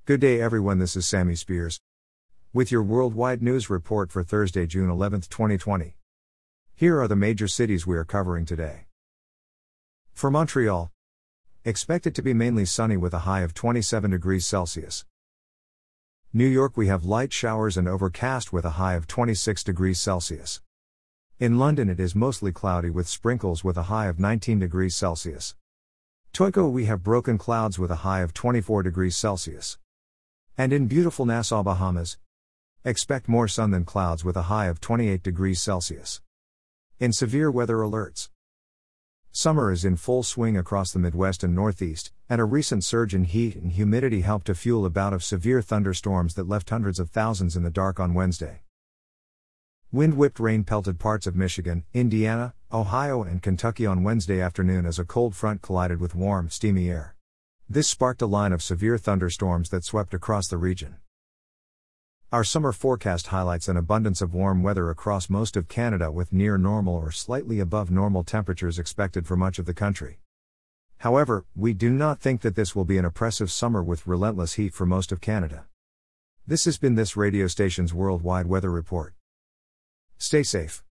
Good day everyone, this is Sammy Spears with your worldwide news report for Thursday, June 11, 2020. Here are the major cities we are covering today. For Montreal, expected to be mainly sunny with a high of 27 degrees Celsius. New York, we have light showers and overcast with a high of 26 degrees Celsius. In London, it is mostly cloudy with sprinkles with a high of 19 degrees Celsius. Toronto, we have broken clouds with a high of 24 degrees Celsius. And in beautiful Nassau, Bahamas, expect more sun than clouds with a high of 28 degrees Celsius. In severe weather alerts, summer is in full swing across the Midwest and Northeast, and a recent surge in heat and humidity helped to fuel a bout of severe thunderstorms that left hundreds of thousands in the dark on Wednesday. Wind-whipped rain pelted parts of Michigan, Indiana, Ohio, and Kentucky on Wednesday afternoon as a cold front collided with warm, steamy air. This sparked a line of severe thunderstorms that swept across the region. Our summer forecast highlights an abundance of warm weather across most of Canada with near normal or slightly above normal temperatures expected for much of the country. However, we do not think that this will be an oppressive summer with relentless heat for most of Canada. This has been this radio station's worldwide weather report. Stay safe.